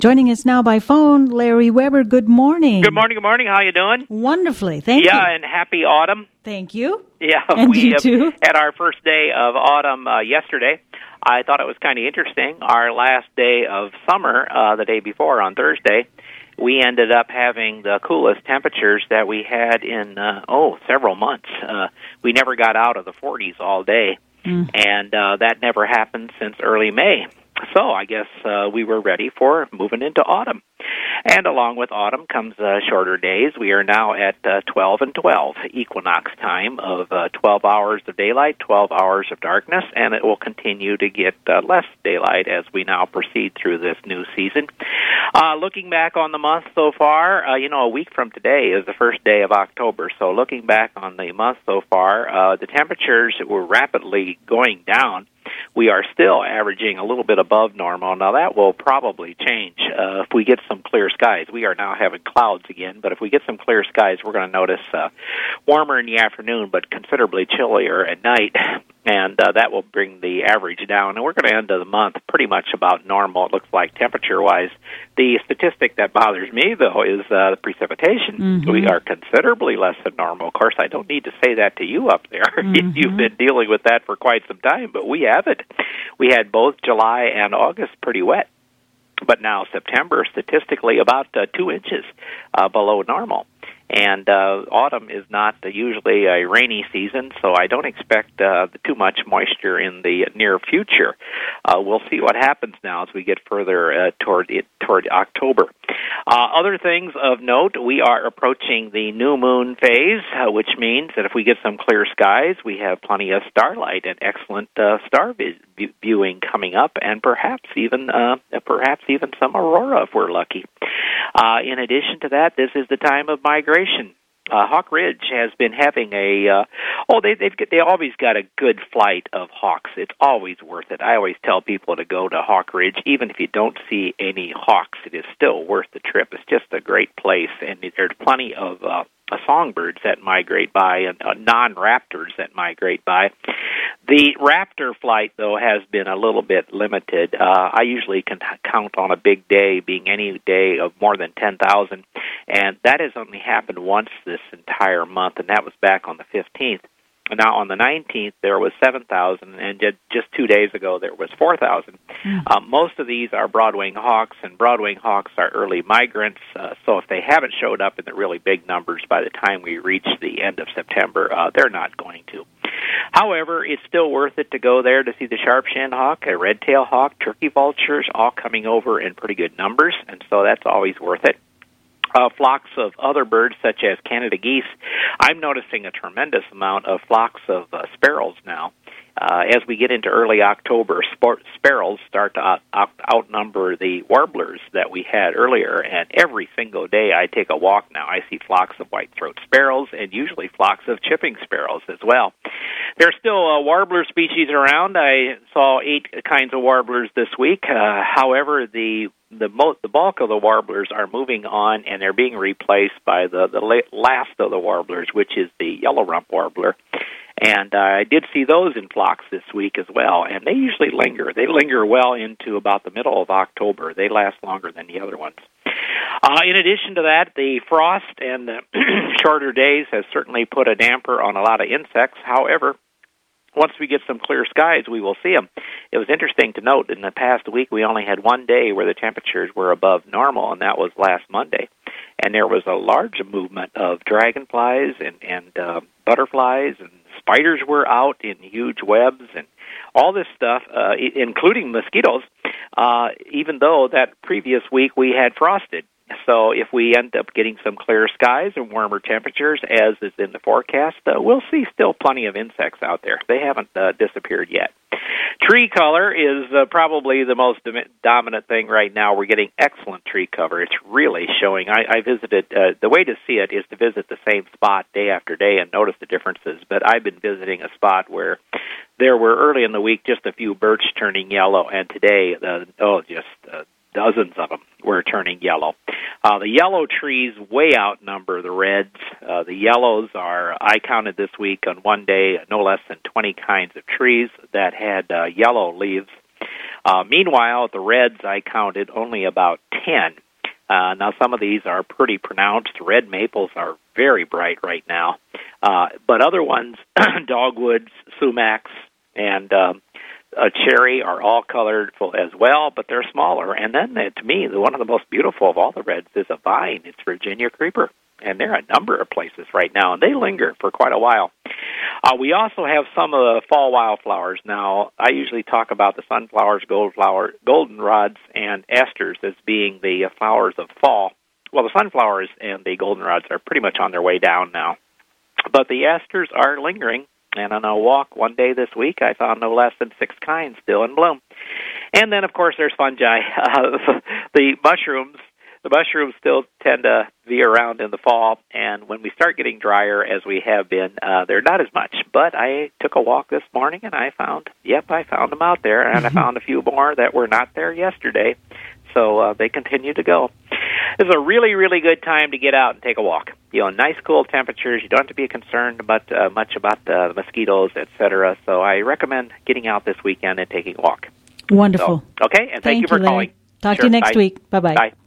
Joining us now by phone, Larry Weber. Good morning. Good morning, good morning. How you doing? Wonderfully. Thank you. Yeah, and happy autumn. Thank you. Yeah, and we you too. had our first day of autumn yesterday. I thought it was kind of interesting. Our last day of summer, the day before on Thursday, we ended up having the coolest temperatures that we had in, several months. We never got out of the 40s all day, and that never happened since early May. So I guess we were ready for moving into autumn. And along with autumn comes shorter days. We are now at 12 and 12, equinox time of 12 hours of daylight, 12 hours of darkness, and it will continue to get less daylight as we now proceed through this new season. Looking back on the month so far, a week from today is the first day of October. So looking back on the month so far, the temperatures were rapidly going down. We are still averaging a little bit above normal. Now, that will probably change if we get some clear skies. We are now having clouds again, but if we get some clear skies, we're going to notice warmer in the afternoon, but considerably chillier at night, and that will bring the average down. And we're going to end the month pretty much about normal, it looks like, temperature-wise. The statistic that bothers me, though, is the precipitation. We are considerably less than normal. Of course, I don't need to say that to you up there. You've been dealing with that for quite some time, but we have it. We had both July and August pretty wet, but now September, statistically, about 2 inches below normal. And autumn is not usually a rainy season, so I don't expect too much moisture in the near future. We'll see what happens now as we get further toward October. Other things of note, we are approaching the new moon phase, which means that if we get some clear skies, we have plenty of starlight and excellent star viewing coming up, and perhaps even some aurora if we're lucky. In addition to that, this is the time of migration. Hawk Ridge has been having they always got a good flight of hawks. It's always worth it. I always tell people to go to Hawk Ridge, even if you don't see any hawks. It is still worth the trip. It's just a great place, and there's plenty of songbirds that migrate by and non-raptors that migrate by. The raptor flight, though, has been a little bit limited. I usually can count on a big day being any day of more than 10,000, and that has only happened once this entire month, and that was back on the 15th. Now, on the 19th, there was 7,000, and just 2 days ago, there was 4,000. Most of these are broad-wing hawks, and broad-wing hawks are early migrants, so if they haven't showed up in the really big numbers by the time we reach the end of September, they're not going to. However, it's still worth it to go there to see the sharp-shinned hawk, a red-tailed hawk, turkey vultures, all coming over in pretty good numbers, and so that's always worth it. Flocks of other birds, such as Canada geese. I'm noticing a tremendous amount of flocks of sparrows now. As we get into early October, sparrows start to outnumber the warblers that we had earlier, and every single day I take a walk now, I see flocks of white-throat sparrows and usually flocks of chipping sparrows as well. There are still warbler species around. I saw 8 kinds of warblers this week. However, the bulk of the warblers are moving on, and they're being replaced by the last of the warblers, which is the yellow rump warbler. And I did see those in flocks this week as well, and they usually linger. They linger well into about the middle of October. They last longer than the other ones. In addition to that, the frost and the shorter days has certainly put a damper on a lot of insects. However, once we get some clear skies, we will see them. It was interesting to note in the past week we only had one day where the temperatures were above normal, and that was last Monday. And there was a large movement of dragonflies and butterflies, and spiders were out in huge webs, and all this stuff, including mosquitoes, even though that previous week we had frosted. So if we end up getting some clear skies and warmer temperatures, as is in the forecast, we'll see still plenty of insects out there. They haven't disappeared yet. Tree color is probably the most dominant thing right now. We're getting excellent tree cover. It's really showing. I visited, the way to see it is to visit the same spot day after day and notice the differences. But I've been visiting a spot where there were early in the week just a few birch turning yellow, and today, dozens of them were turning yellow. The yellow trees way outnumber the reds. The yellows I counted this week on one day, no less than 20 kinds of trees that had yellow leaves. Meanwhile, the reds, I counted only about 10. Now, some of these are pretty pronounced. Red maples are very bright right now. But other ones, dogwoods, sumacs, and cherry are all colorful as well, but they're smaller. And then, to me, one of the most beautiful of all the reds is a vine. It's Virginia creeper. And there are a number of places right now, and they linger for quite a while. We also have some of the fall wildflowers. Now, I usually talk about the sunflowers, goldenrods, and asters as being the flowers of fall. Well, the sunflowers and the goldenrods are pretty much on their way down now. But the asters are lingering, and on a walk one day this week, I found no less than 6 kinds still in bloom. And then, of course, there's fungi. The mushrooms still tend to be around in the fall, and when we start getting drier, as we have been, they're not as much. But I took a walk this morning, and I found them out there, and I found a few more that were not there yesterday, so they continue to go. It's a really, really good time to get out and take a walk. Nice, cool temperatures. You don't have to be concerned about much about the mosquitoes, etc. So I recommend getting out this weekend and taking a walk. Wonderful. So, okay, and thank you for calling. Talk to you next week. Bye-bye. Bye.